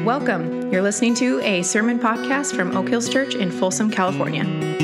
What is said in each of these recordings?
Welcome. You're listening to a sermon podcast from Oak Hills Church in Folsom, California.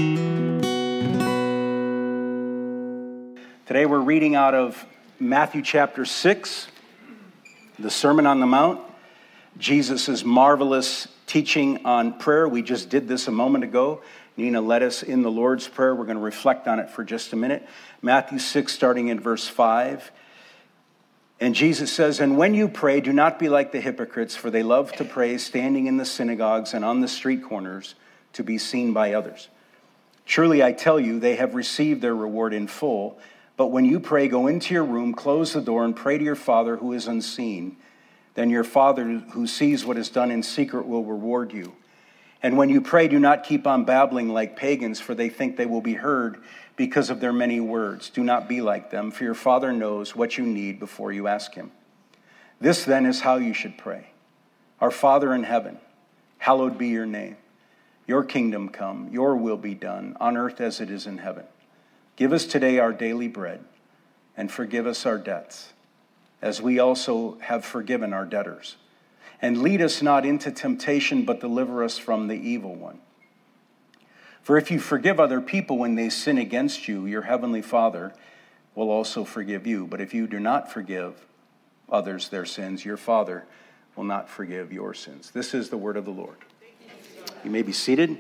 Today we're reading out of Matthew chapter 6, the Sermon on the Mount, Jesus' marvelous teaching on prayer. We just did this a moment ago. Nina led us in the Lord's Prayer. We're going to reflect on it for just a minute. Matthew 6, starting in verse 5. And Jesus says, "And when you pray, do not be like the hypocrites, for they love to pray standing in the synagogues and on the street corners to be seen by others. Truly I tell you, they have received their reward in full. But when you pray, go into your room, close the door, and pray to your Father who is unseen. Then your Father who sees what is done in secret will reward you. And when you pray, do not keep on babbling like pagans, for they think they will be heard because of their many words. Do not be like them, for your Father knows what you need before you ask him. This then is how you should pray. Our Father in heaven, hallowed be your name. Your kingdom come, your will be done, on earth as it is in heaven. Give us today our daily bread, and forgive us our debts, as we also have forgiven our debtors. And lead us not into temptation, but deliver us from the evil one. For if you forgive other people when they sin against you, your heavenly Father will also forgive you. But if you do not forgive others their sins, your Father will not forgive your sins." This is the word of the Lord. You may be seated.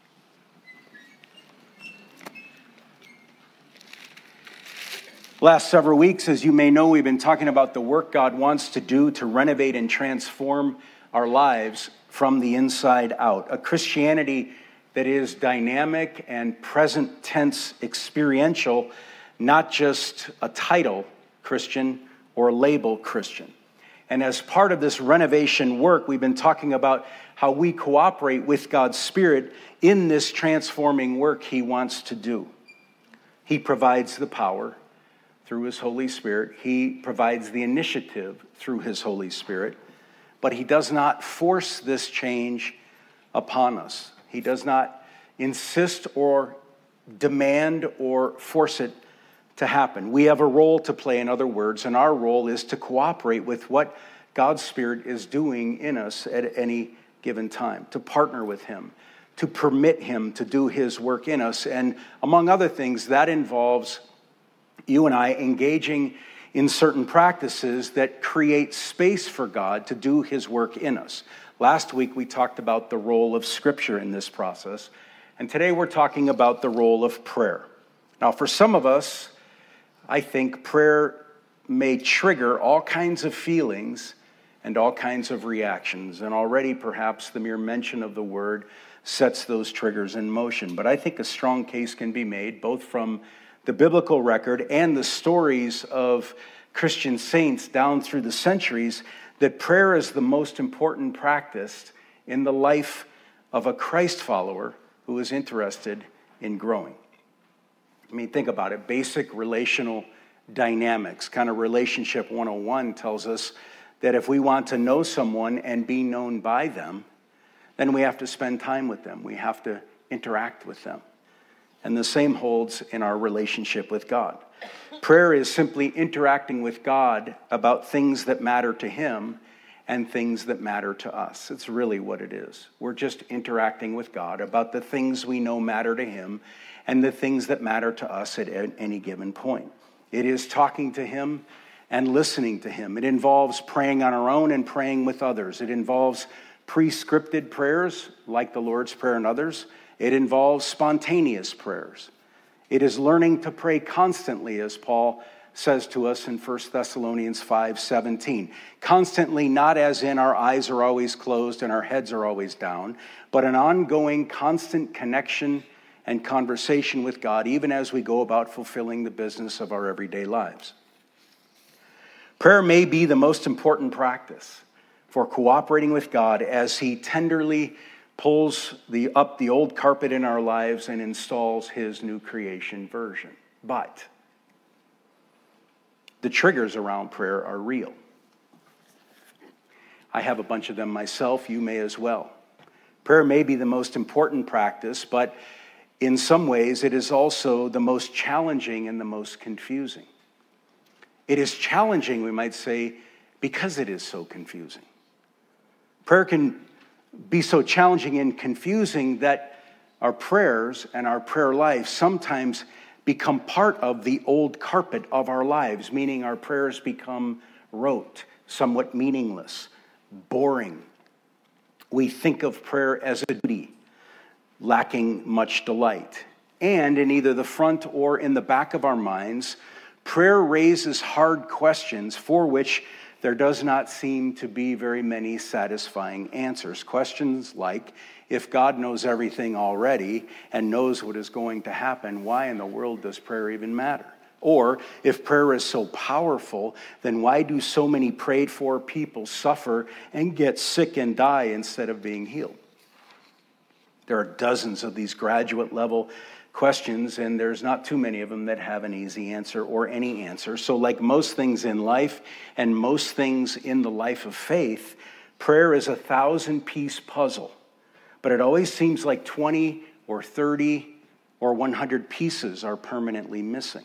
Last several weeks, as you may know, we've been talking about the work God wants to do to renovate and transform our lives from the inside out. A Christianity that is dynamic and present tense experiential, not just a title Christian or a label Christian. And as part of this renovation work, we've been talking about how we cooperate with God's Spirit in this transforming work he wants to do. He provides the power through his Holy Spirit. He provides the initiative through his Holy Spirit. But he does not force this change upon us. He does not insist or demand or force it to happen. We have a role to play, in other words, and our role is to cooperate with what God's Spirit is doing in us at any given time, to partner with him, to permit him to do his work in us. And among other things, that involves you and I engaging in certain practices that create space for God to do his work in us. Last week, we talked about the role of Scripture in this process, and today we're talking about the role of prayer. Now, for some of us, I think prayer may trigger all kinds of feelings and all kinds of reactions, and already perhaps the mere mention of the word sets those triggers in motion. But I think a strong case can be made, both from the biblical record and the stories of Christian saints down through the centuries, that prayer is the most important practice in the life of a Christ follower who is interested in growing. I mean, think about it. Basic relational dynamics, kind of relationship 101 tells us that if we want to know someone and be known by them, then we have to spend time with them. We have to interact with them. And the same holds in our relationship with God. Prayer is simply interacting with God about things that matter to him and things that matter to us. It's really what it is. We're just interacting with God about the things we know matter to him and the things that matter to us at any given point. It is talking to him and listening to him. It involves praying on our own and praying with others. It involves pre-scripted prayers like the Lord's Prayer and others. It involves spontaneous prayers. It is learning to pray constantly, as Paul says to us in 1 Thessalonians 5:17. Constantly, not as in our eyes are always closed and our heads are always down, but an ongoing, constant connection and conversation with God, even as we go about fulfilling the business of our everyday lives. Prayer may be the most important practice for cooperating with God as he tenderly pulls up the old carpet in our lives and installs his new creation version. But the triggers around prayer are real. I have a bunch of them myself. You may as well. Prayer may be the most important practice, but in some ways it is also the most challenging and the most confusing. It is challenging, we might say, because it is so confusing. Prayer can be so challenging and confusing that our prayers and our prayer life sometimes become part of the old carpet of our lives, meaning our prayers become rote, somewhat meaningless, boring. We think of prayer as a duty, lacking much delight. And in either the front or in the back of our minds, prayer raises hard questions for which there does not seem to be very many satisfying answers. Questions like, if God knows everything already and knows what is going to happen, why in the world does prayer even matter? Or, if prayer is so powerful, then why do so many prayed for people suffer and get sick and die instead of being healed? There are dozens of these graduate level questions, and there's not too many of them that have an easy answer or any answer. So like most things in life and most things in the life of faith, prayer is a 1,000-piece puzzle. But it always seems like 20 or 30 or 100 pieces are permanently missing.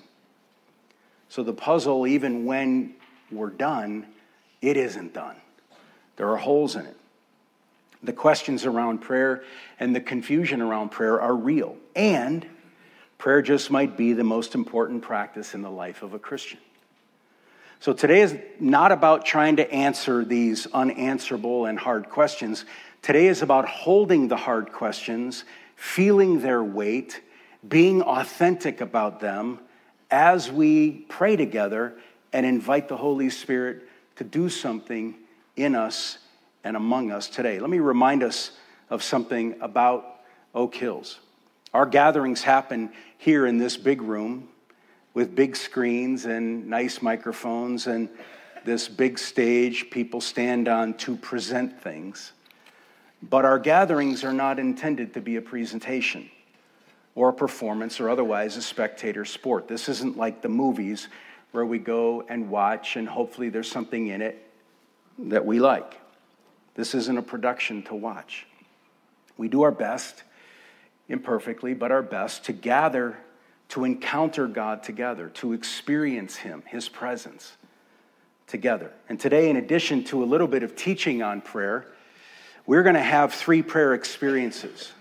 So the puzzle, even when we're done, it isn't done. There are holes in it. The questions around prayer and the confusion around prayer are real. And prayer just might be the most important practice in the life of a Christian. So today is not about trying to answer these unanswerable and hard questions. Today is about holding the hard questions, feeling their weight, being authentic about them as we pray together and invite the Holy Spirit to do something in us and among us today. Let me remind us of something about Oak Hills. Our gatherings happen here in this big room with big screens and nice microphones and this big stage people stand on to present things. But our gatherings are not intended to be a presentation or a performance or otherwise a spectator sport. This isn't like the movies where we go and watch and hopefully there's something in it that we like. This isn't a production to watch. We do our best, imperfectly, but our best to gather, to encounter God together, to experience Him, His presence together. And today, in addition to a little bit of teaching on prayer, we're going to have three prayer experiences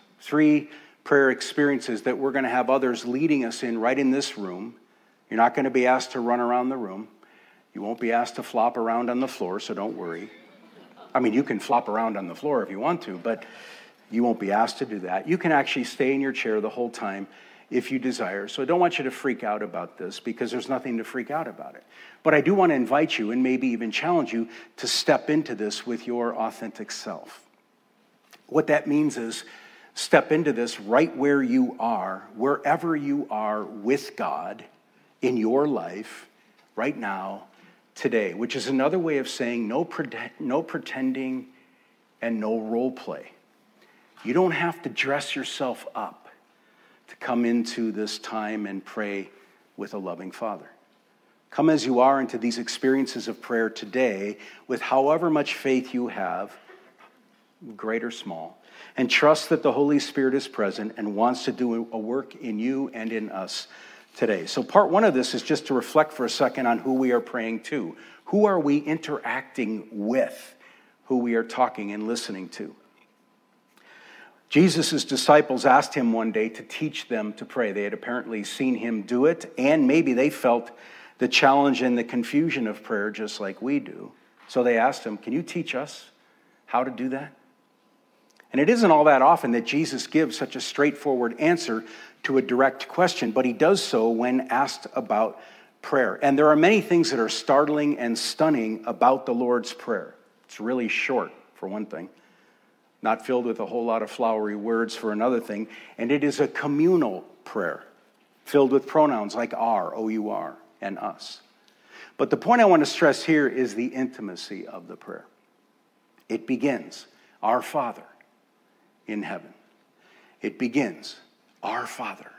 that we're going to have others leading us in right in this room. You're not going to be asked to run around the room. You won't be asked to flop around on the floor, so don't worry. I mean, you can flop around on the floor if you want to, but you won't be asked to do that. You can actually stay in your chair the whole time if you desire. So I don't want you to freak out about this because there's nothing to freak out about it. But I do want to invite you and maybe even challenge you to step into this with your authentic self. What that means is step into this right where you are, wherever you are with God in your life right now, today, which is another way of saying no pretending and no role play. You don't have to dress yourself up to come into this time and pray with a loving Father. Come as you are into these experiences of prayer today with however much faith you have, great or small, and trust that the Holy Spirit is present and wants to do a work in you and in us today. So part one of this is just to reflect for a second on who we are praying to. Who are we interacting with? Who we are talking and listening to? Jesus' disciples asked him one day to teach them to pray. They had apparently seen him do it, and maybe they felt the challenge and the confusion of prayer just like we do. So they asked him, can you teach us how to do that? And it isn't all that often that Jesus gives such a straightforward answer to a direct question, but he does so when asked about prayer. And there are many things that are startling and stunning about the Lord's Prayer. It's really short, for one thing, not filled with a whole lot of flowery words for another thing, and it is a communal prayer, filled with pronouns like our, O-U-R, and us. But the point I want to stress here is the intimacy of the prayer. It begins, our Father in heaven. It begins, our Father.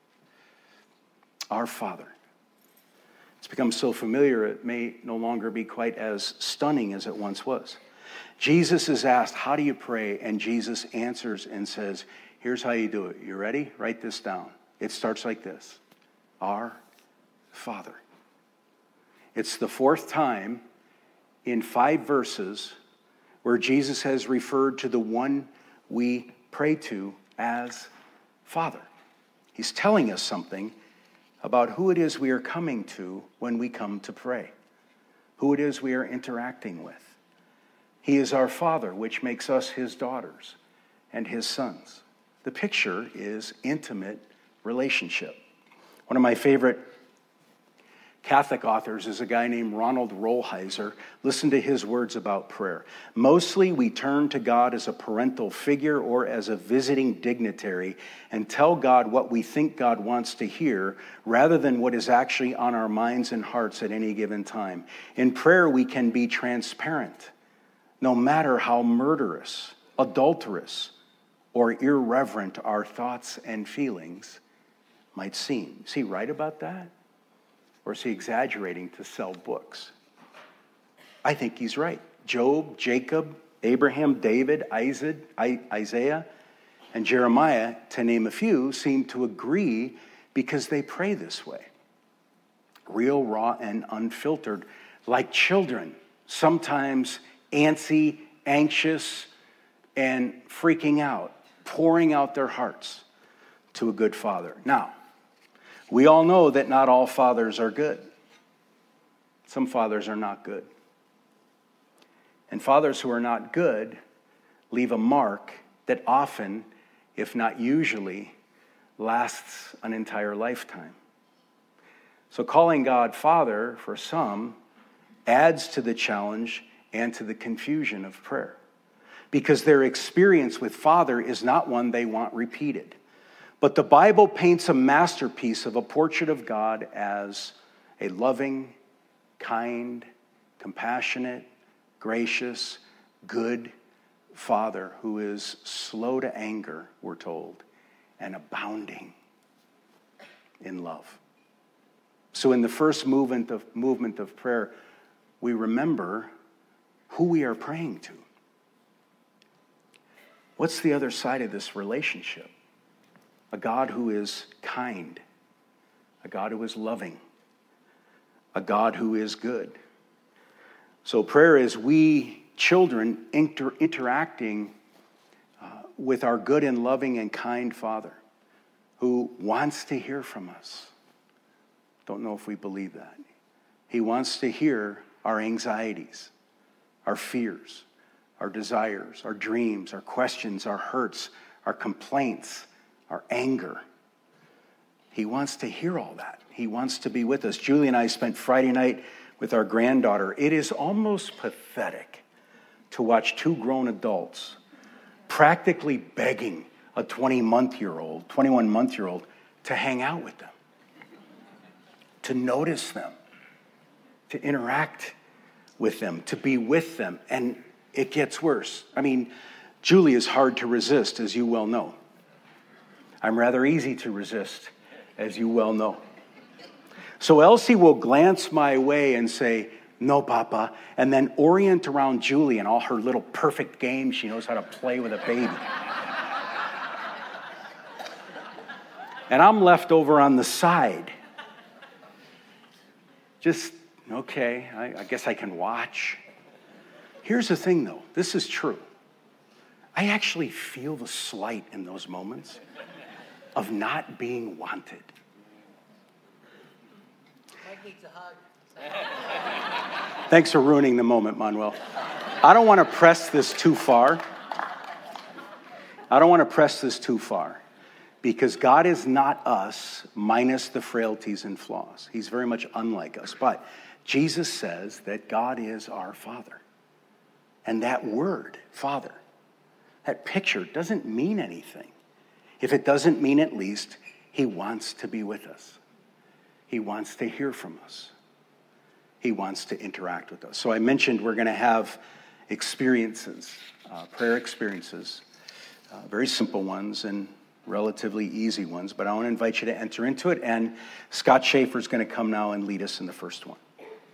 Our Father. It's become so familiar it may no longer be quite as stunning as it once was. Jesus is asked, how do you pray? And Jesus answers and says, here's how you do it. You ready? Write this down. It starts like this. Our Father. It's the fourth time in 5 verses where Jesus has referred to the one we pray to as Father. He's telling us something about who it is we are coming to when we come to pray, who it is we are interacting with. He is our Father, which makes us his daughters and his sons. The picture is intimate relationship. One of my favorite Catholic authors is a guy named Ronald Rolheiser. Listen to his words about prayer. Mostly we turn to God as a parental figure or as a visiting dignitary and tell God what we think God wants to hear rather than what is actually on our minds and hearts at any given time. In prayer, we can be transparent, no matter how murderous, adulterous, or irreverent our thoughts and feelings might seem. Is he right about that? Or is he exaggerating to sell books? I think he's right. Job, Jacob, Abraham, David, Isaiah, and Jeremiah, to name a few, seem to agree because they pray this way. Real, raw, and unfiltered, like children, sometimes antsy, anxious, and freaking out, pouring out their hearts to a good Father. Now, we all know that not all fathers are good. Some fathers are not good. And fathers who are not good leave a mark that often, if not usually, lasts an entire lifetime. So calling God Father for some adds to the challenge and to the confusion of prayer, because their experience with Father is not one they want repeated. But the Bible paints a masterpiece of a portrait of God as a loving, kind, compassionate, gracious, good Father who is slow to anger, we're told, and abounding in love. So in the first movement of prayer, we remember who we are praying to. What's the other side of this relationship? A God who is kind, a God who is loving, a God who is good. So prayer is we children interacting with our good and loving and kind Father who wants to hear from us. Don't know if we believe that. He wants to hear our anxieties, our fears, our desires, our dreams, our questions, our hurts, our complaints, our anger. He wants to hear all that. He wants to be with us. Julie and I spent Friday night with our granddaughter. It is almost pathetic to watch two grown adults practically begging a 21-month-year-old to hang out with them, to notice them, to interact with them, to be with them. And it gets worse. I mean, Julie is hard to resist, as you well know. I'm rather easy to resist, as you well know. So Elsie will glance my way and say, "No, Papa," and then orient around Julie and all her little perfect games she knows how to play with a baby. And I'm left over on the side. Just, okay, I guess I can watch. Here's the thing, though. This is true. I actually feel the slight in those moments of not being wanted. Mike needs a hug. Thanks for ruining the moment, Manuel. I don't want to press this too far. Because God is not us minus the frailties and flaws. He's very much unlike us. But Jesus says that God is our Father. And that word, Father, that picture doesn't mean anything if it doesn't mean at least he wants to be with us. He wants to hear from us. He wants to interact with us. So I mentioned we're going to have experiences, prayer experiences, very simple ones and relatively easy ones, but I want to invite you to enter into it, and Scott Schaefer is going to come now and lead us in the first one.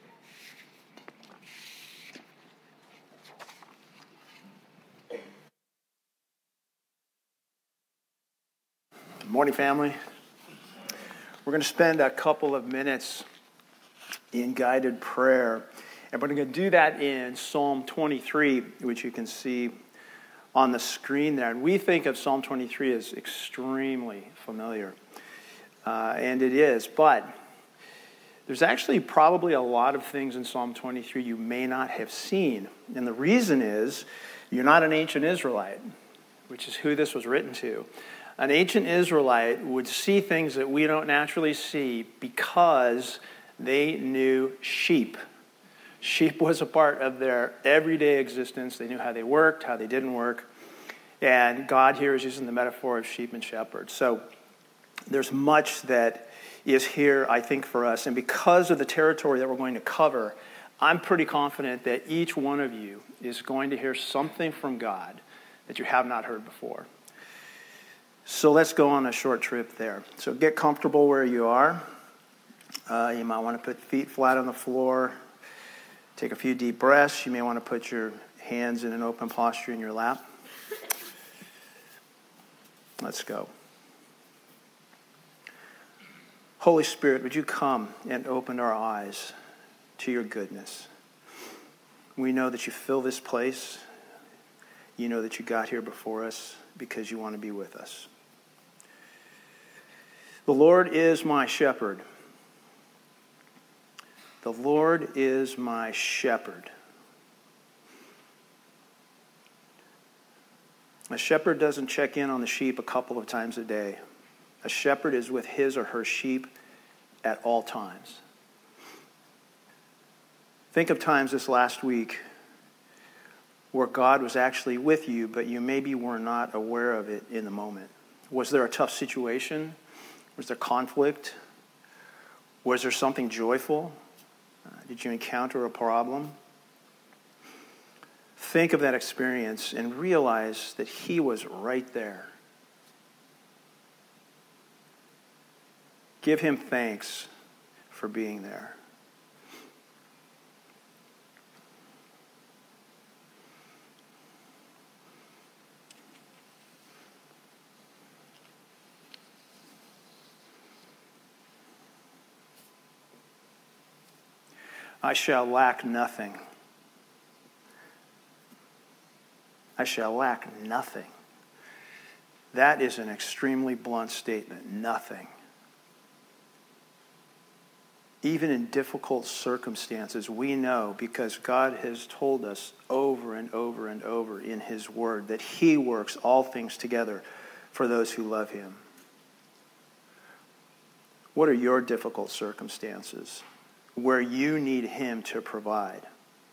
Good morning, family. We're going to spend a couple of minutes in guided prayer. And we're going to do that in Psalm 23, which you can see on the screen there. And we think of Psalm 23 as extremely familiar. And it is, but there's actually probably a lot of things in Psalm 23 you may not have seen. And the reason is you're not an ancient Israelite, which is who this was written to. An ancient Israelite would see things that we don't naturally see because they knew sheep. Sheep was a part of their everyday existence. They knew how they worked, how they didn't work. And God here is using the metaphor of sheep and shepherds. So there's much that is here, I think, for us. And because of the territory that we're going to cover, I'm pretty confident that each one of you is going to hear something from God that you have not heard before. So let's go on a short trip there. So get comfortable where you are. You might want to put feet flat on the floor. Take a few deep breaths. You may want to put your hands in an open posture in your lap. Let's go. Holy Spirit, would you come and open our eyes to your goodness? We know that you fill this place. You know that you got here before us because you want to be with us. The Lord is my shepherd. The Lord is my shepherd. A shepherd doesn't check in on the sheep a couple of times a day. A shepherd is with his or her sheep at all times. Think of times this last week where God was actually with you, but you maybe were not aware of it in the moment. Was there a tough situation? Was there conflict? Was there something joyful? Did you encounter a problem? Think of that experience and realize that he was right there. Give him thanks for being there. I shall lack nothing. I shall lack nothing. That is an extremely blunt statement. Nothing. Even in difficult circumstances, we know because God has told us over and over and over in his word that he works all things together for those who love him. What are your difficult circumstances where you need him to provide?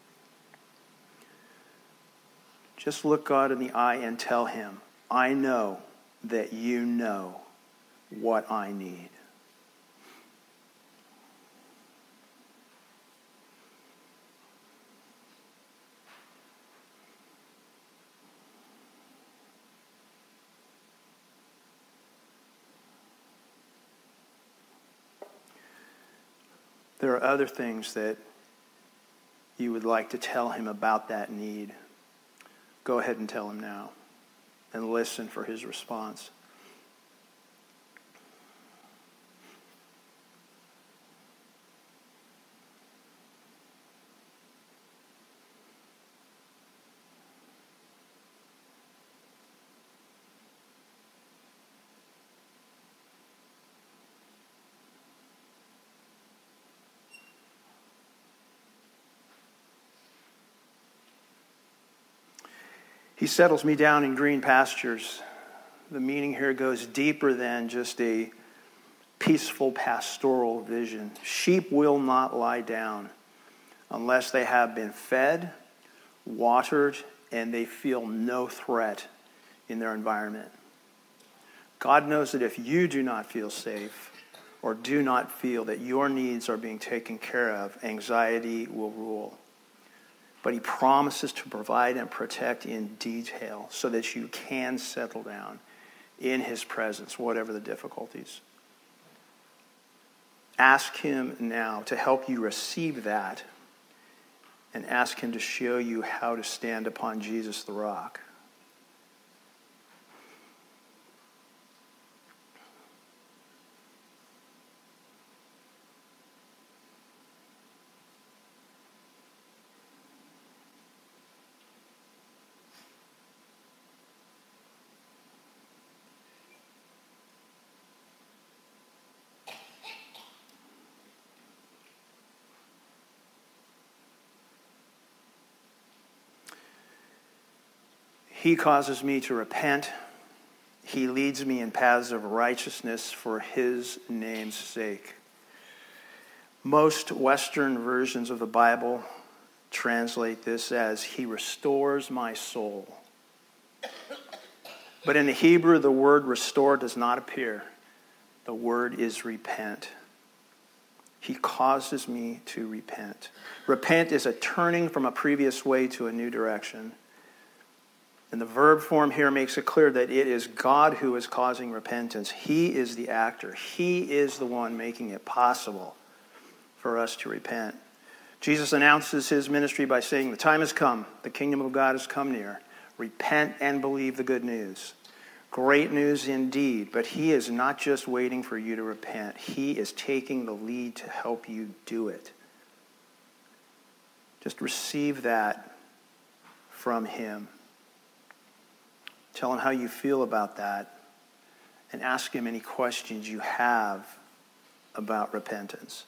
Just look God in the eye and tell him, I know that you know what I need. There are other things that you would like to tell him about that need. Go ahead and tell him now and listen for his response. He settles me down in green pastures. The meaning here goes deeper than just a peaceful pastoral vision. Sheep will not lie down unless they have been fed, watered, and they feel no threat in their environment. God knows that if you do not feel safe or do not feel that your needs are being taken care of, anxiety will rule. But he promises to provide and protect in detail so that you can settle down in his presence, whatever the difficulties. Ask him now to help you receive that and ask him to show you how to stand upon Jesus the rock. He causes me to repent. He leads me in paths of righteousness for his name's sake. Most Western versions of the Bible translate this as, he restores my soul. But in the Hebrew, the word restore does not appear. The word is repent. He causes me to repent. Repent is a turning from a previous way to a new direction. And the verb form here makes it clear that it is God who is causing repentance. He is the actor. He is the one making it possible for us to repent. Jesus announces his ministry by saying, the time has come. The kingdom of God has come near. Repent and believe the good news. Great news indeed, but he is not just waiting for you to repent. He is taking the lead to help you do it. Just receive that from him. Tell him how you feel about that, and ask him any questions you have about repentance.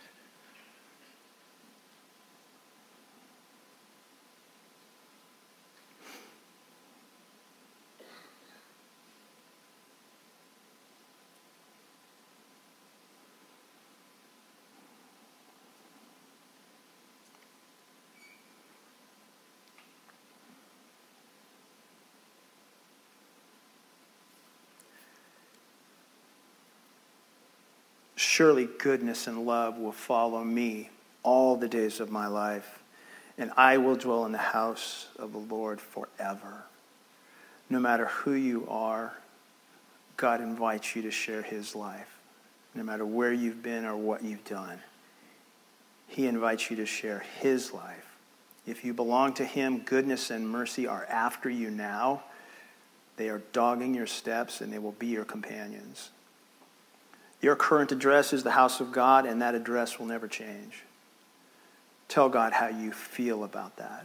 Surely goodness and love will follow me all the days of my life, and I will dwell in the house of the Lord forever. No matter who you are, God invites you to share his life. No matter where you've been or what you've done, he invites you to share his life. If you belong to him, goodness and mercy are after you now. They are dogging your steps, and they will be your companions. Your current address is the house of God, and that address will never change. Tell God how you feel about that.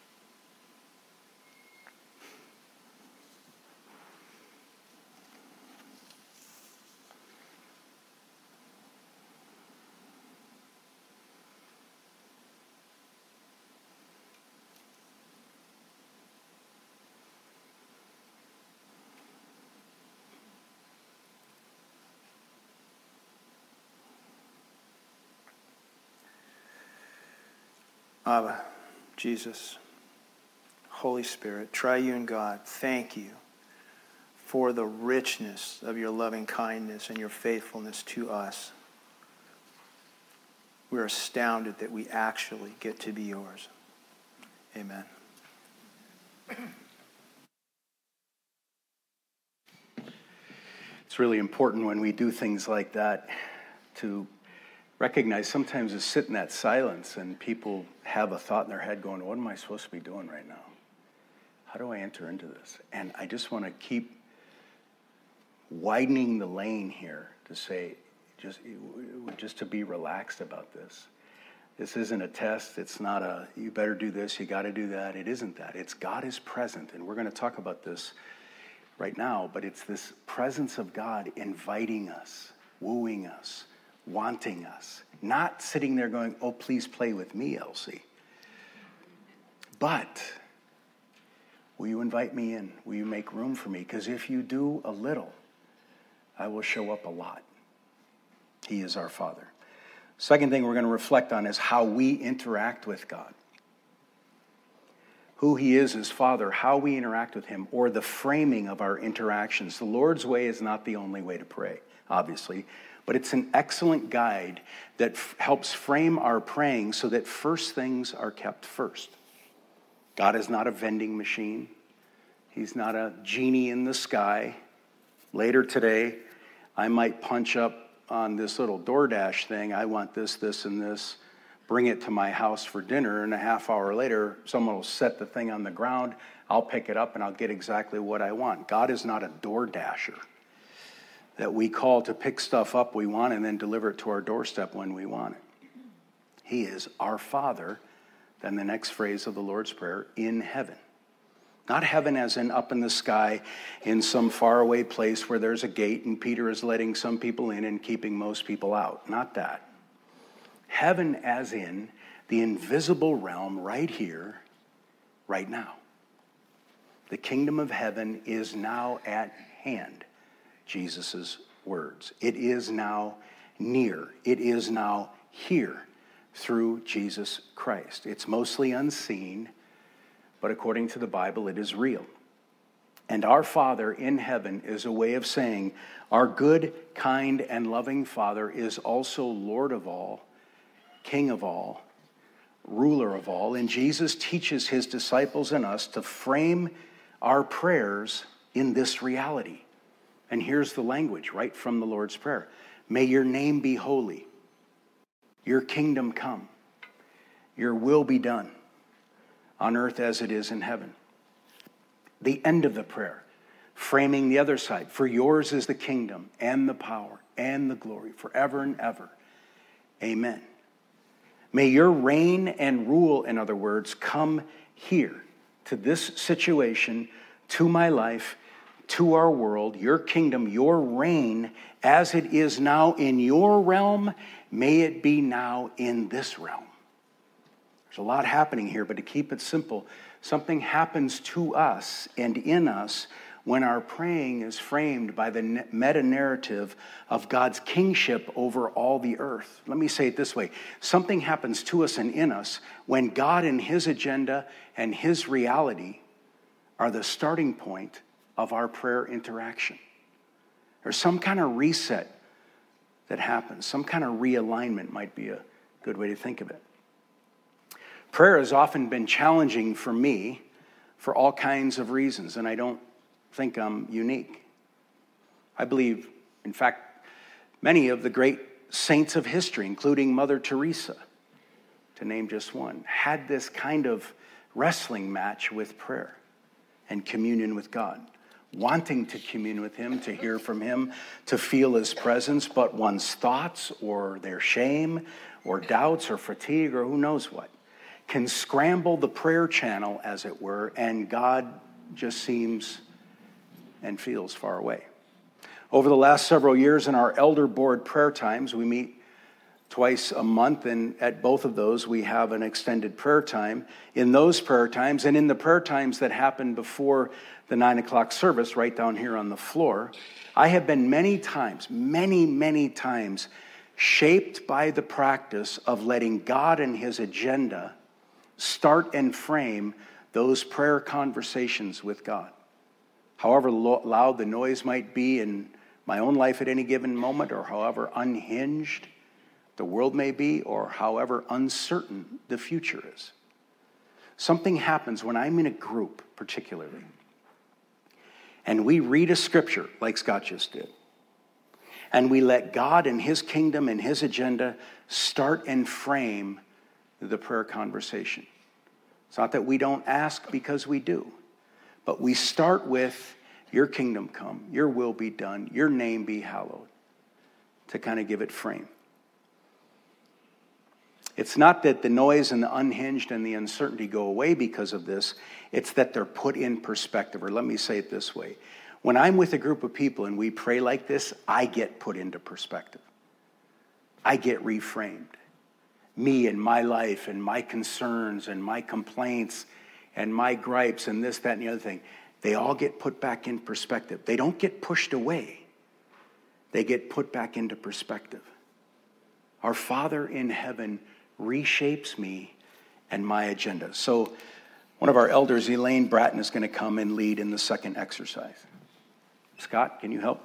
Abba, Jesus, Holy Spirit, triune God, thank you for the richness of your loving kindness and your faithfulness to us. We're astounded that we actually get to be yours. Amen. It's really important when we do things like that to recognize sometimes to sit in that silence and people have a thought in their head going, what am I supposed to be doing right now? How do I enter into this? And I just want to keep widening the lane here to say, just to be relaxed about this. This isn't a test. It's not a, you better do this, you got to do that. It isn't that. It's God is present. And we're going to talk about this right now, but it's this presence of God inviting us, wooing us, wanting us, not sitting there going, oh, please play with me, Elsie. But will you invite me in? Will you make room for me? Because if you do a little, I will show up a lot. He is our Father. Second thing we're going to reflect on is how we interact with God. Who he is as Father, how we interact with him, or the framing of our interactions. The Lord's way is not the only way to pray, obviously, but it's an excellent guide that helps frame our praying so that first things are kept first. God is not a vending machine. He's not a genie in the sky. Later today, I might punch up on this little DoorDash thing. I want this, this, and this. Bring it to my house for dinner, and a half hour later, someone will set the thing on the ground. I'll pick it up, and I'll get exactly what I want. God is not a DoorDasher that we call to pick stuff up we want and then deliver it to our doorstep when we want it. He is our Father, then the next phrase of the Lord's Prayer, in heaven. Not heaven as in up in the sky in some faraway place where there's a gate and Peter is letting some people in and keeping most people out. Not that. Heaven as in the invisible realm right here, right now. The kingdom of heaven is now at hand. Jesus' words. It is now near. It is now here through Jesus Christ. It's mostly unseen, but according to the Bible, it is real. And our Father in heaven is a way of saying our good, kind, and loving Father is also Lord of all, King of all, ruler of all. And Jesus teaches his disciples and us to frame our prayers in this reality. And here's the language right from the Lord's Prayer. May your name be holy. Your kingdom come. Your will be done on earth as it is in heaven. The end of the prayer, framing the other side. For yours is the kingdom and the power and the glory forever and ever. Amen. May your reign and rule, in other words, come here to this situation, to my life, to our world, your kingdom, your reign, as it is now in your realm, may it be now in this realm. There's a lot happening here, but to keep it simple, something happens to us and in us when our praying is framed by the meta-narrative of God's kingship over all the earth. Let me say it this way. Something happens to us and in us when God and his agenda and his reality are the starting point of our prayer interaction. There's some kind of reset that happens. Some kind of realignment might be a good way to think of it. Prayer has often been challenging for me for all kinds of reasons, and I don't think I'm unique. I believe, in fact, many of the great saints of history, including Mother Teresa, to name just one, had this kind of wrestling match with prayer and communion with God, wanting to commune with him, to hear from him, to feel his presence, but one's thoughts or their shame or doubts or fatigue or who knows what can scramble the prayer channel, as it were, and God just seems and feels far away. Over the last several years in our elder board prayer times, we meet twice a month, and at both of those we have an extended prayer time. In those prayer times and in the prayer times that happen before the 9 o'clock service right down here on the floor, I have been many times shaped by the practice of letting God and his agenda start and frame those prayer conversations with God. However loud the noise might be in my own life at any given moment, or however unhinged the world may be, or however uncertain the future is. Something happens when I'm in a group, particularly, and we read a scripture like Scott just did, and we let God and his kingdom and his agenda start and frame the prayer conversation. It's not that we don't ask, because we do, but we start with, your kingdom come, your will be done, your name be hallowed, to kind of give it frame. It's not that the noise and the unhinged and the uncertainty go away because of this. It's that they're put in perspective. Or let me say it this way. When I'm with a group of people and we pray like this, I get put into perspective. I get reframed. Me and my life and my concerns and my complaints and my gripes and this, that, and the other thing, they all get put back in perspective. They don't get pushed away. They get put back into perspective. Our Father in heaven reshapes me and my agenda. So one of our elders, Elaine Bratton, is going to come and lead in the second exercise. Scott, can you help?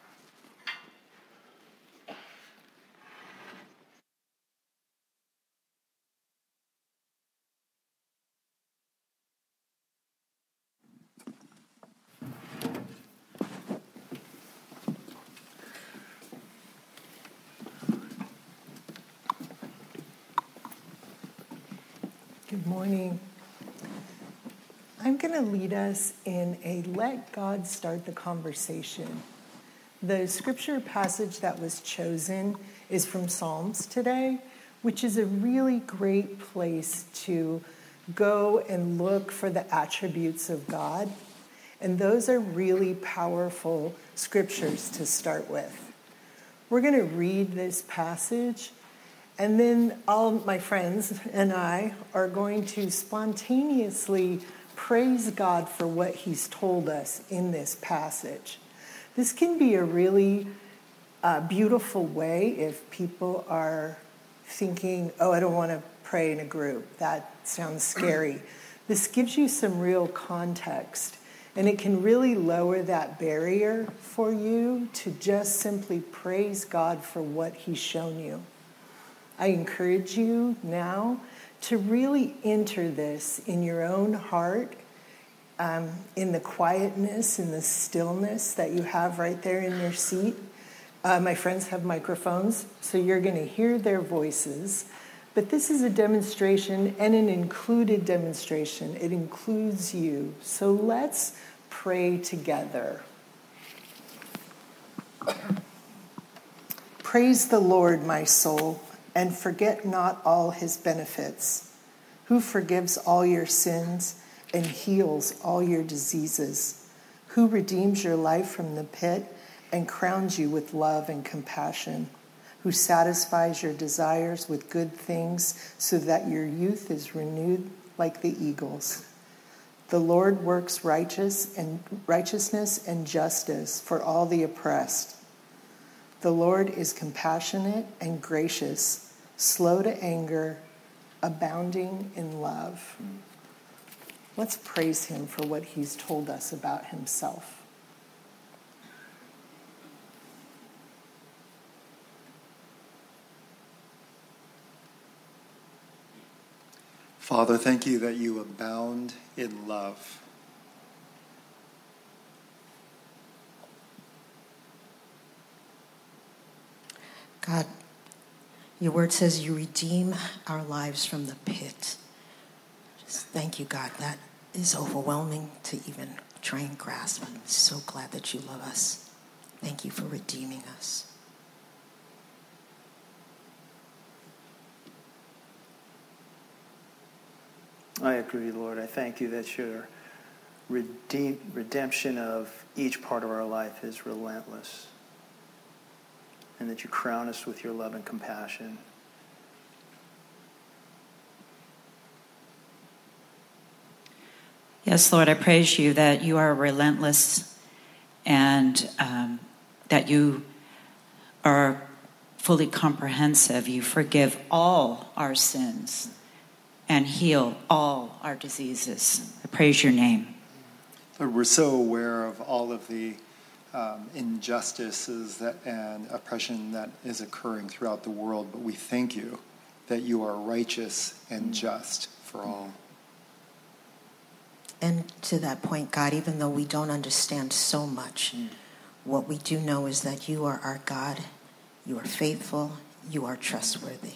Good morning. I'm going to lead us in a let God start the conversation. The scripture passage that was chosen is from Psalms today, which is a really great place to go and look for the attributes of God. And those are really powerful scriptures to start with. We're going to read this passage, and then all my friends and I are going to spontaneously praise God for what he's told us in this passage. This can be a really beautiful way if people are thinking, oh, I don't want to pray in a group. That sounds scary. This gives you some real context, and it can really lower that barrier for you to just simply praise God for what he's shown you. I encourage you now to really enter this in your own heart, in the quietness, in the stillness that you have right there in your seat. My friends have microphones, so you're going to hear their voices. But this is a demonstration and an included demonstration. It includes you. So let's pray together. Praise the Lord, my soul, and forget not all his benefits, who forgives all your sins and heals all your diseases, who redeems your life from the pit and crowns you with love and compassion, who satisfies your desires with good things so that your youth is renewed like the eagles. The Lord works righteousness and justice for all the oppressed. The Lord is compassionate and gracious, slow to anger, abounding in love. Let's praise him for what he's told us about himself. Father, thank you that you abound in love. God, your word says you redeem our lives from the pit. Just thank you, God. That is overwhelming to even try and grasp. I'm so glad that you love us. Thank you for redeeming us. I agree, Lord. I thank you that your redemption of each part of our life is relentless, and that you crown us with your love and compassion. Yes, Lord, I praise you that you are relentless and that you are fully comprehensive. You forgive all our sins and heal all our diseases. I praise your name. Lord, we're so aware of all of the injustices and oppression that is occurring throughout the world, but we thank you that you are righteous and just for all. And to that point, God, even though we don't understand so much, what we do know is that you are our God, you are faithful, you are trustworthy.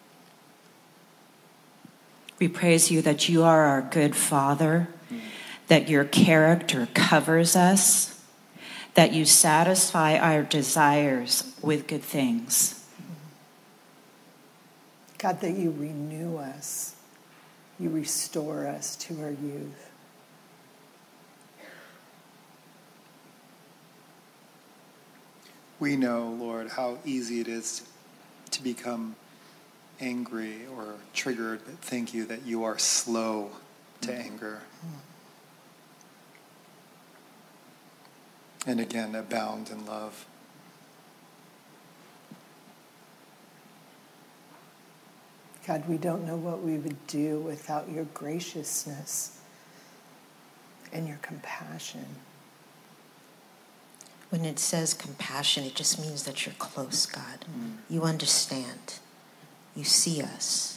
We praise you that you are our good Father, that your character covers us, that you satisfy our desires with good things. God, that you renew us, you restore us to our youth. We know, Lord, how easy it is to become angry or triggered, but thank you that you are slow to anger. And again, abound in love. God, we don't know what we would do without your graciousness and your compassion. When it says compassion, it just means that you're close, God. You understand. You see us.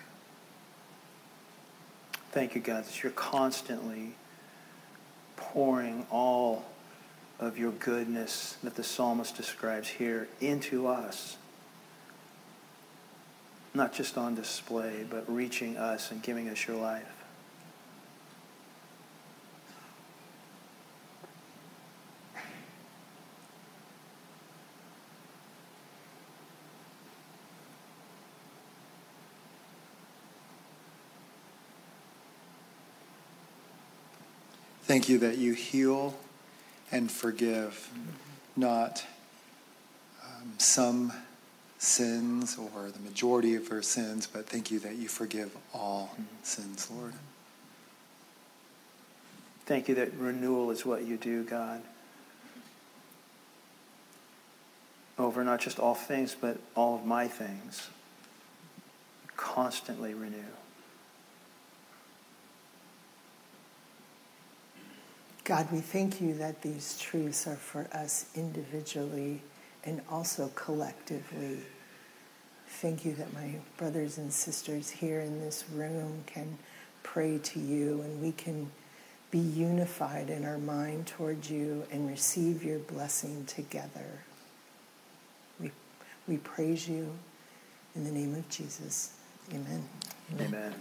Thank you, God, that you're constantly pouring all of your goodness that the psalmist describes here into us. Not just on display, but reaching us and giving us your life. Thank you that you heal and forgive, not some sins or the majority of our sins, but thank you that you forgive all sins, Lord. Thank you that renewal is what you do, God. Over not just all things, but all of my things. Constantly renew. God, we thank you that these truths are for us individually and also collectively. Thank you that my brothers and sisters here in this room can pray to you and we can be unified in our mind toward you and receive your blessing together. We praise you in the name of Jesus. Amen. Amen.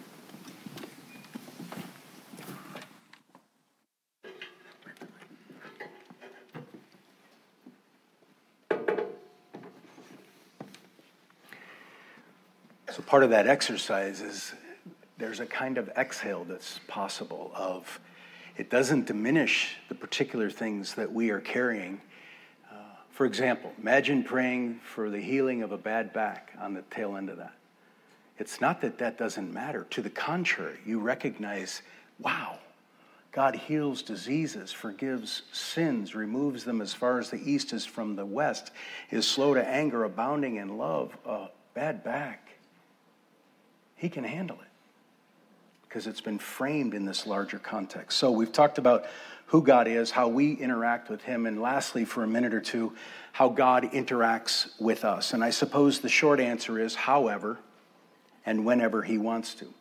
So part of that exercise is there's a kind of exhale that's possible of, it doesn't diminish the particular things that we are carrying. For example, imagine praying for the healing of a bad back on the tail end of that. It's not that that doesn't matter. To the contrary, you recognize, wow, God heals diseases, forgives sins, removes them as far as the east is from the west, is slow to anger, abounding in love. A bad back, he can handle it because it's been framed in this larger context. So we've talked about who God is, how we interact with him, and lastly, for a minute or two, how God interacts with us. And I suppose the short answer is however and whenever he wants to.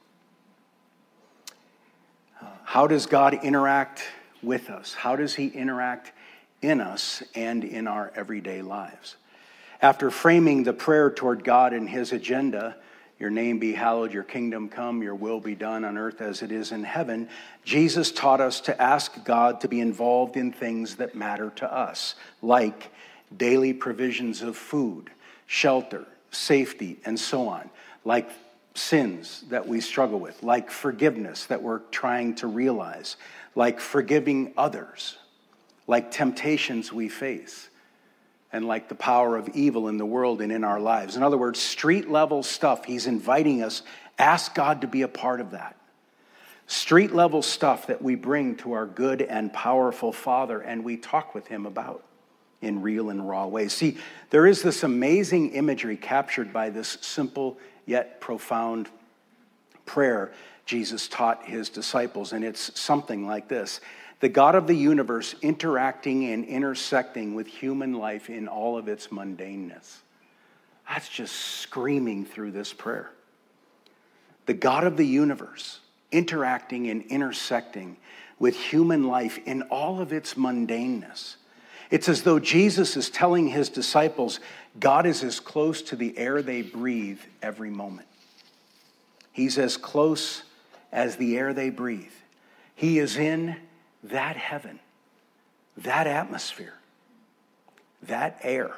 How does God interact with us? How does he interact in us and in our everyday lives? After framing the prayer toward God and his agenda, your name be hallowed, your kingdom come, your will be done on earth as it is in heaven, Jesus taught us to ask God to be involved in things that matter to us, like daily provisions of food, shelter, safety, and so on, like sins that we struggle with, like forgiveness that we're trying to realize, like forgiving others, like temptations we face, and like the power of evil in the world and in our lives. In other words, street-level stuff. He's inviting us. Ask God to be a part of that. Street-level stuff that we bring to our good and powerful Father, and we talk with him about in real and raw ways. See, there is this amazing imagery captured by this simple yet profound prayer Jesus taught his disciples, and it's something like this. The God of the universe interacting and intersecting with human life in all of its mundaneness. That's just screaming through this prayer. The God of the universe interacting and intersecting with human life in all of its mundaneness. It's as though Jesus is telling his disciples, God is as close to the air they breathe every moment. He's as close as the air they breathe. He is in that heaven, that atmosphere, that air.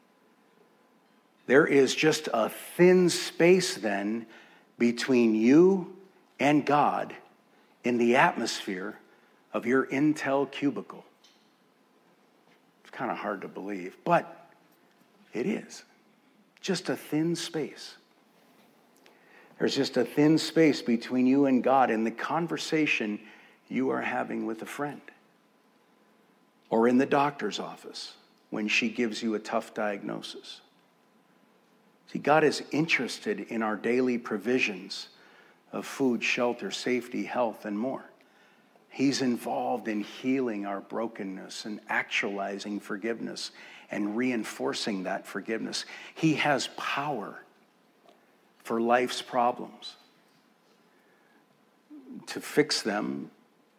There is just a thin space then between you and God in the atmosphere of your Intel cubicle. It's kind of hard to believe, but it is. Just a thin space. There's just a thin space between you and God in the conversation you are having with a friend, or in the doctor's office when she gives you a tough diagnosis. See, God is interested in our daily provisions of food, shelter, safety, health, and more. He's involved in healing our brokenness and actualizing forgiveness and reinforcing that forgiveness. He has power for life's problems, to fix them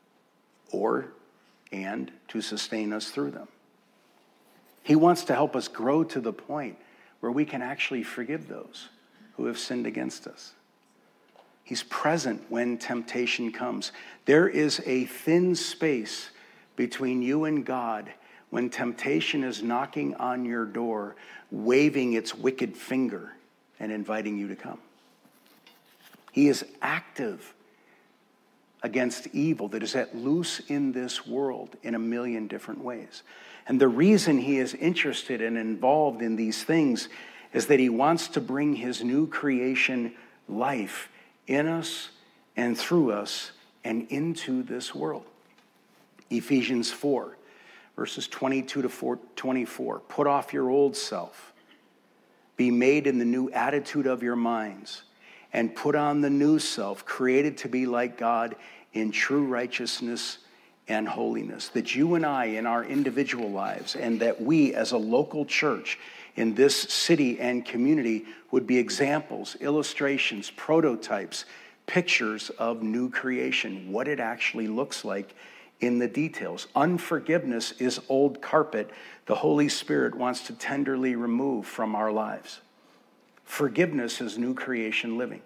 and to sustain us through them. He wants to help us grow to the point where we can actually forgive those who have sinned against us. He's present when temptation comes. There is a thin space between you and God when temptation is knocking on your door, waving its wicked finger and inviting you to come. He is active against evil that is at loose in this world in a million different ways. And the reason he is interested and involved in these things is that he wants to bring his new creation life in us and through us and into this world. Ephesians 4, verses 22 to 24. Put off your old self. Be made in the new attitude of your minds. And put on the new self, created to be like God in true righteousness and holiness. That you and I in our individual lives, and that we as a local church in this city and community would be examples, illustrations, prototypes, pictures of new creation, what it actually looks like in the details. Unforgiveness is old carpet the Holy Spirit wants to tenderly remove from our lives. Forgiveness is new creation living.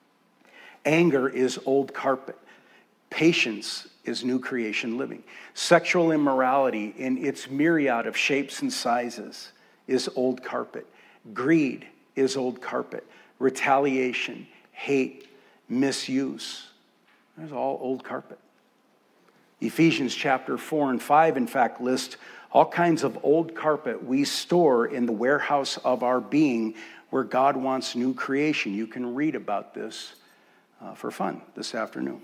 Anger is old carpet. Patience is new creation living. Sexual immorality in its myriad of shapes and sizes is old carpet. Greed is old carpet. Retaliation, hate, misuse, that's all old carpet. Ephesians chapter 4 and 5, in fact, list all kinds of old carpet we store in the warehouse of our being where God wants new creation. You can read about this for fun this afternoon.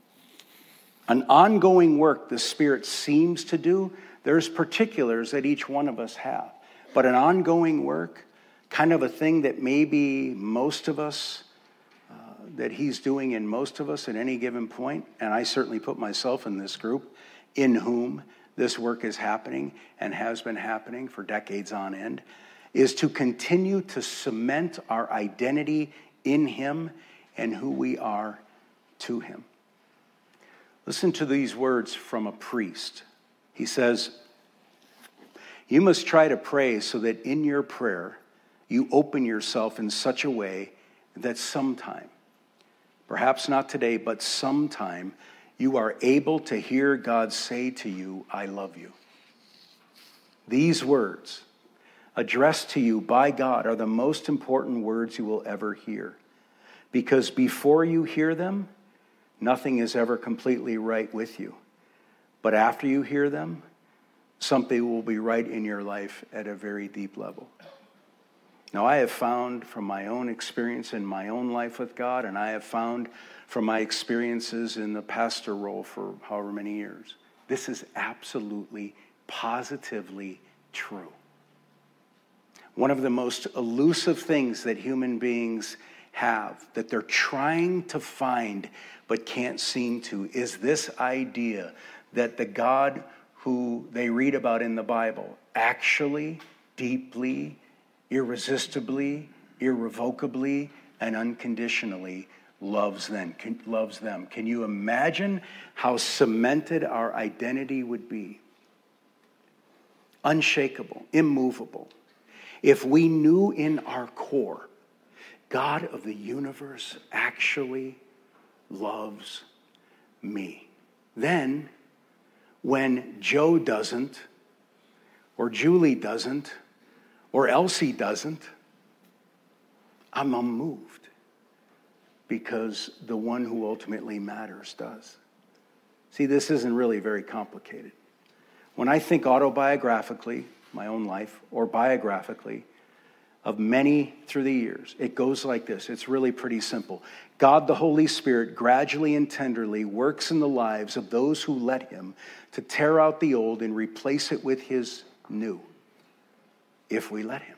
An ongoing work the Spirit seems to do. There's particulars that each one of us have. But an ongoing work, kind of a thing that maybe most of us, that he's doing in most of us at any given point, and I certainly put myself in this group, in whom this work is happening and has been happening for decades on end, is to continue to cement our identity in him and who we are to him. Listen to these words from a priest. He says, you must try to pray so that in your prayer you open yourself in such a way that sometime, perhaps not today, but sometime, you are able to hear God say to you, I love you. These words, addressed to you by God, are the most important words you will ever hear. Because before you hear them, nothing is ever completely right with you. But after you hear them, something will be right in your life at a very deep level. Now, I have found from my own experience in my own life with God, and I have found from my experiences in the pastor role for however many years, this is absolutely, positively true. One of the most elusive things that human beings have, that they're trying to find but can't seem to, is this idea that the God who they read about in the Bible actually, deeply, irresistibly, irrevocably, and unconditionally loves them. Can you imagine how cemented our identity would be? Unshakable, immovable. If we knew in our core, God of the universe actually loves me. Then, when Joe doesn't, or Julie doesn't, or Elsie doesn't, I'm unmoved because the one who ultimately matters does. See, this isn't really very complicated. When I think autobiographically, my own life, or biographically, of many through the years, it goes like this. It's really pretty simple. God, the Holy Spirit, gradually and tenderly works in the lives of those who let him to tear out the old and replace it with his new, if we let him.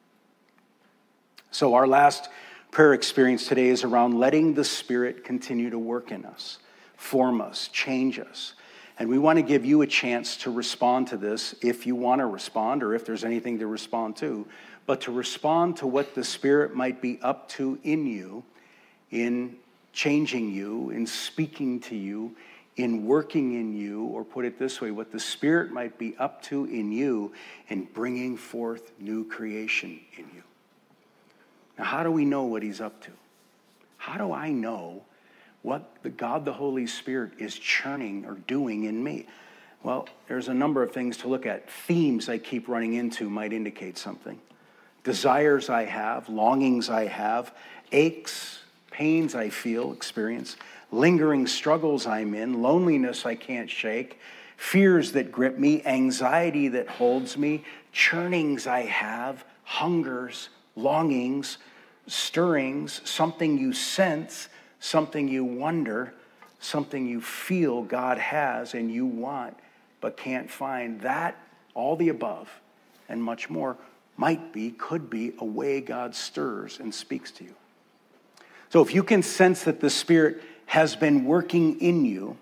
So our last prayer experience today is around letting the Spirit continue to work in us, form us, change us. And we want to give you a chance to respond to this if you want to respond, or if there's anything to respond to, but to respond to what the Spirit might be up to in you, in changing you, in speaking to you, in working in you, or put it this way, what the Spirit might be up to in you in bringing forth new creation in you. Now, how do we know what he's up to? How do I know what the God, the Holy Spirit, is churning or doing in me? Well, there's a number of things to look at. Themes I keep running into might indicate something. Desires I have, longings I have, aches, pains I feel, experience, lingering struggles I'm in, loneliness I can't shake, fears that grip me, anxiety that holds me, churnings I have, hungers, longings, stirrings, something you sense, something you wonder, something you feel God has and you want but can't find that, all the above, and much more, could be a way God stirs and speaks to you. So if you can sense that the Spirit has been working in you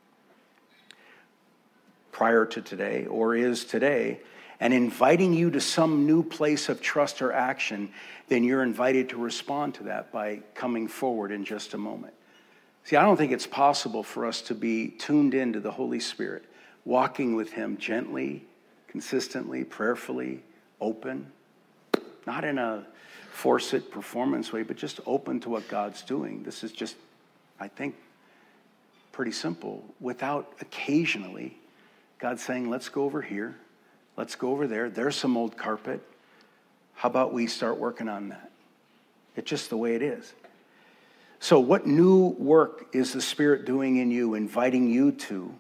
prior to today, or is today, and inviting you to some new place of trust or action, then you're invited to respond to that by coming forward in just a moment. See, I don't think it's possible for us to be tuned into the Holy Spirit, walking with Him gently, consistently, prayerfully, open, not in a force it performance way, but just open to what God's doing. This is just, I think, pretty simple, without occasionally God saying, let's go over here, let's go over there, there's some old carpet. How about we start working on that? It's just the way it is. So what new work is the Spirit doing in you, inviting you to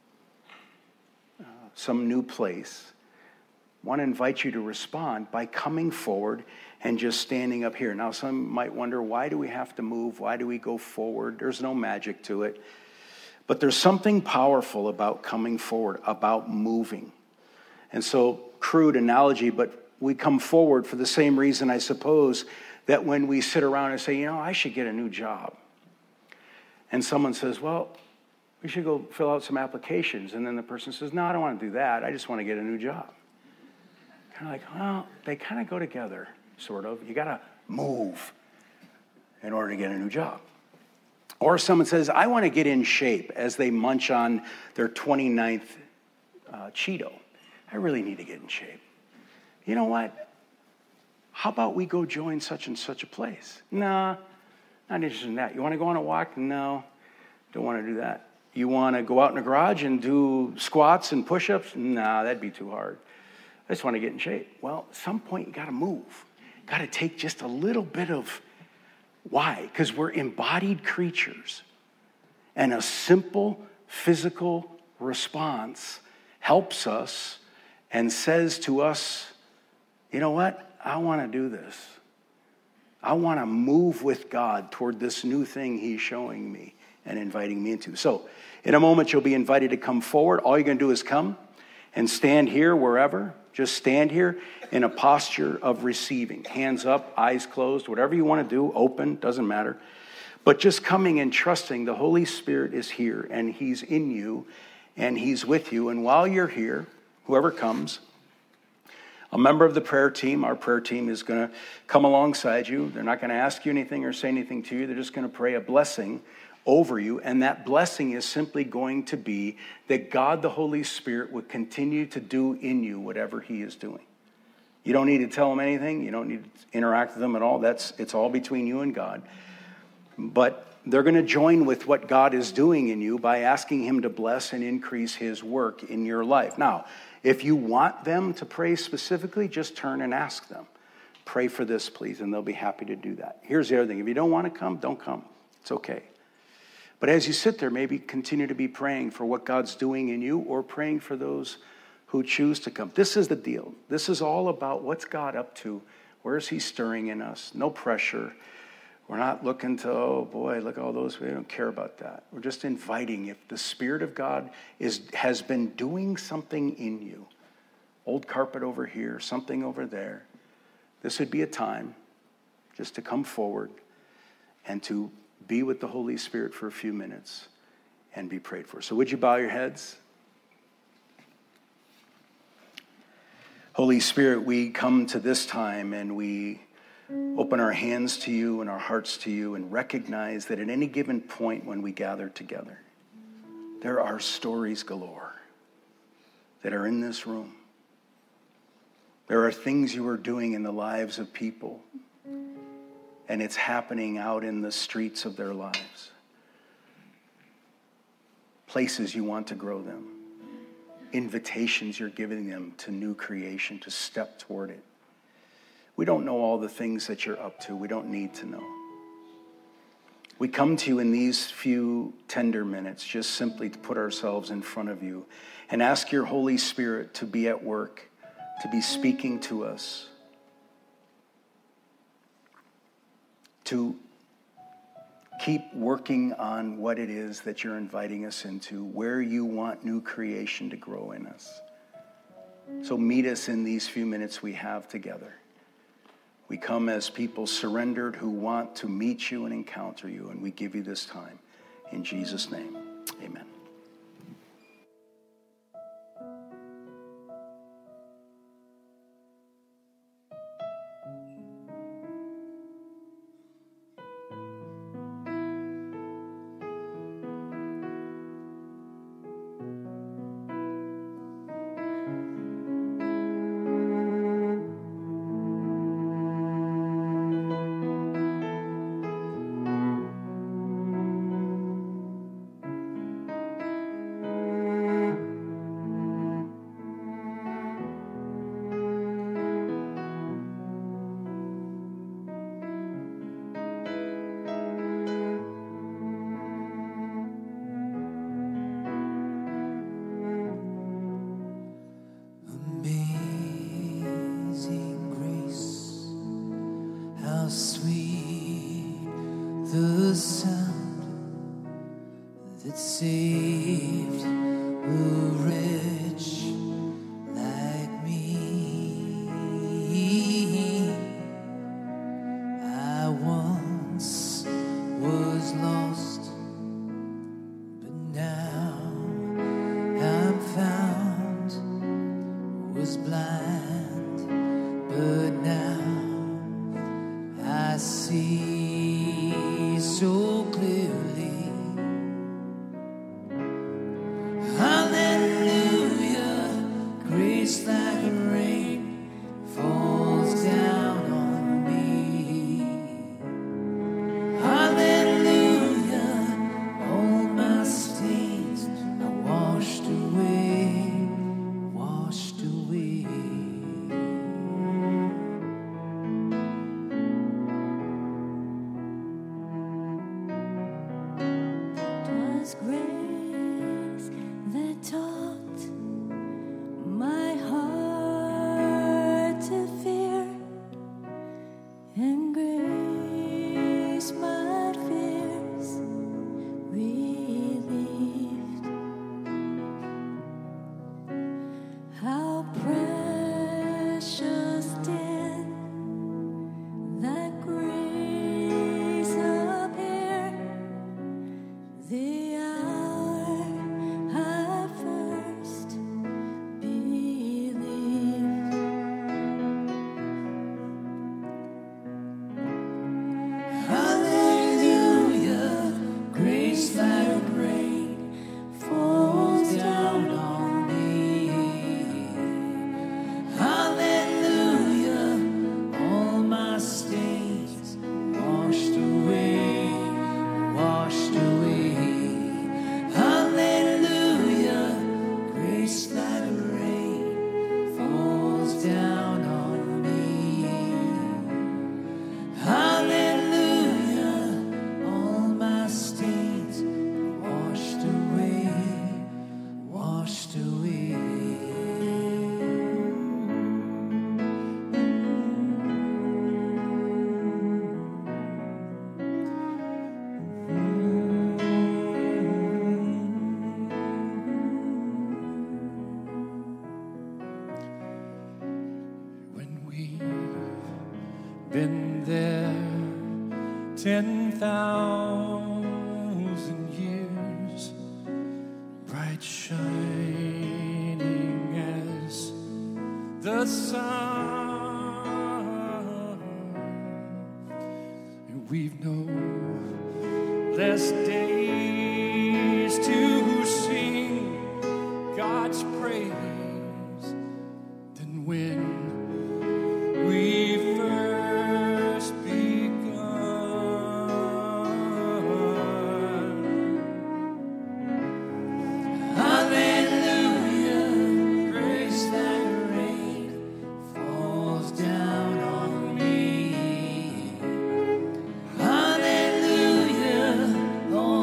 some new place? I want to invite you to respond by coming forward and just standing up here. Now, some might wonder, why do we have to move? Why do we go forward? There's no magic to it. But there's something powerful about coming forward, about moving. And so, crude analogy, but we come forward for the same reason, I suppose, that when we sit around and say, I should get a new job. And someone says, well, we should go fill out some applications. And then the person says, no, I don't want to do that. I just want to get a new job. Kind of like, well, they kind of go together, sort of. You got to move in order to get a new job. Or someone says, I want to get in shape, as they munch on their 29th Cheeto. I really need to get in shape. You know what? How about we go join such and such a place? Nah, not interested in that. You want to go on a walk? No, don't want to do that. You want to go out in the garage and do squats and push-ups? Nah, that'd be too hard. I just want to get in shape. Well, at some point, you got to move. Got to take just a little bit of, why? Because we're embodied creatures. And a simple physical response helps us and says to us, you know what? I want to do this. I want to move with God toward this new thing He's showing me and inviting me into. So, in a moment, you'll be invited to come forward. All you're going to do is come and stand here wherever. Just stand here in a posture of receiving. Hands up, eyes closed, whatever you want to do, open, doesn't matter. But just coming and trusting the Holy Spirit is here, and He's in you, and He's with you. And while you're here, whoever comes, a member of the prayer team, our prayer team, is going to come alongside you. They're not going to ask you anything or say anything to you. They're just going to pray a blessing over you. And that blessing is simply going to be that God, the Holy Spirit, would continue to do in you whatever He is doing. You don't need to tell them anything. You don't need to interact with them at all. It's all between you and God. But they're going to join with what God is doing in you by asking Him to bless and increase His work in your life. Now, if you want them to pray specifically, just turn and ask them. Pray for this, please, and they'll be happy to do that. Here's the other thing. If you don't want to come, don't come. It's okay. But as you sit there, maybe continue to be praying for what God's doing in you, or praying for those who choose to come. This is the deal. This is all about what's God up to. Where is He stirring in us? No pressure. We're not looking to, oh boy, look at all those. We don't care about that. We're just inviting, if the Spirit of God has been doing something in you, old carpet over here, something over there, this would be a time just to come forward and to be with the Holy Spirit for a few minutes and be prayed for. So would you bow your heads? Holy Spirit, we come to this time and we open our hands to you and our hearts to you, and recognize that at any given point when we gather together, there are stories galore that are in this room. There are things you are doing in the lives of people, and it's happening out in the streets of their lives. Places you want to grow them. Invitations you're giving them to new creation, to step toward it. We don't know all the things that you're up to. We don't need to know. We come to you in these few tender minutes just simply to put ourselves in front of you and ask your Holy Spirit to be at work, to be speaking to us, to keep working on what it is that you're inviting us into, where you want new creation to grow in us. So meet us in these few minutes we have together. We come as people surrendered who want to meet you and encounter you, and we give you this time. In Jesus' name, amen. The sound that saved a wretch like me. I once was lost, but now I'm found. Was blind, but now I see so clearly. Hallelujah, grace like rain falls down on me. Hallelujah, all my stains are washed away, washed away. Grace that taught my heart to fear, and grace my fears relieved. How precious did that grace appear the hour I first believed. Hallelujah, grace like rain falls down on me. Hallelujah, all my stains washed away, washed away. Hallelujah, grace like rain falls down on me. Hallelujah, all my stains washed away, washed away. When we've been there 10,000 years, bright shining as the sun, and we've no less days to sing God's praise than when we first begun. Hallelujah, grace like rain falls down on me. Hallelujah, all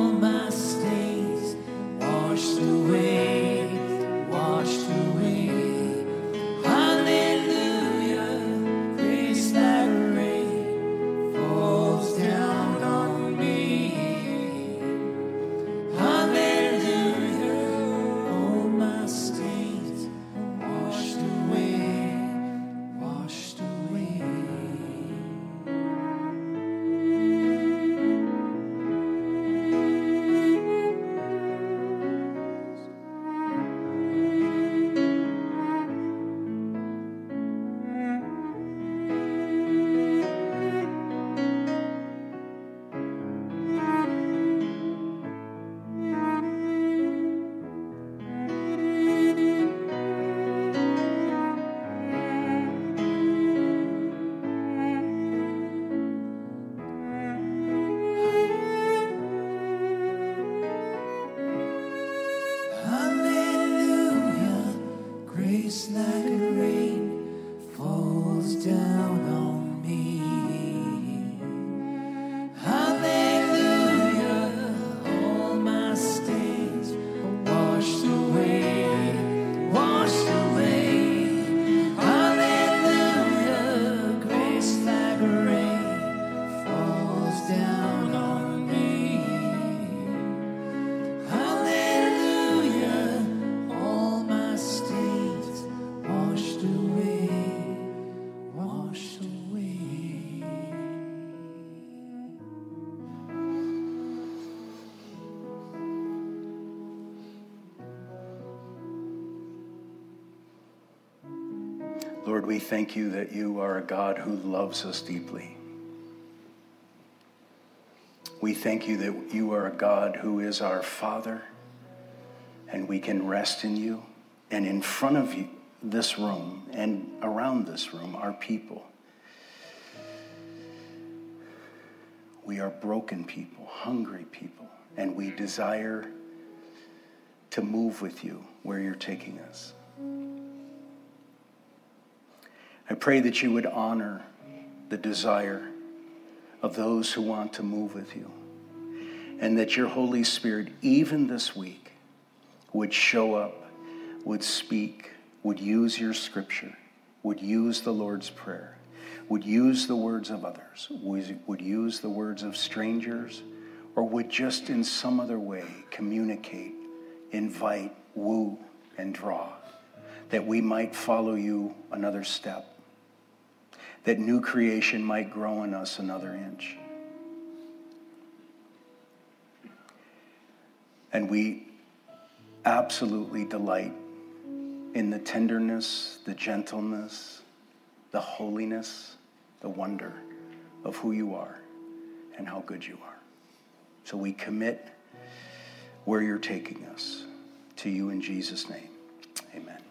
Lord, we thank you that you are a God who loves us deeply. We thank you that you are a God who is our Father, and we can rest in you. And in front of you, this room and around this room are people. We are broken people, hungry people, and we desire to move with you where you're taking us. I pray that you would honor the desire of those who want to move with you, and that your Holy Spirit, even this week, would show up, would speak, would use your scripture, would use the Lord's Prayer, would use the words of others, would use the words of strangers, or would just in some other way communicate, invite, woo, and draw, that we might follow you another step, that new creation might grow in us another inch. And we absolutely delight in the tenderness, the gentleness, the holiness, the wonder of who you are and how good you are. So we commit where you're taking us to you in Jesus' name. Amen.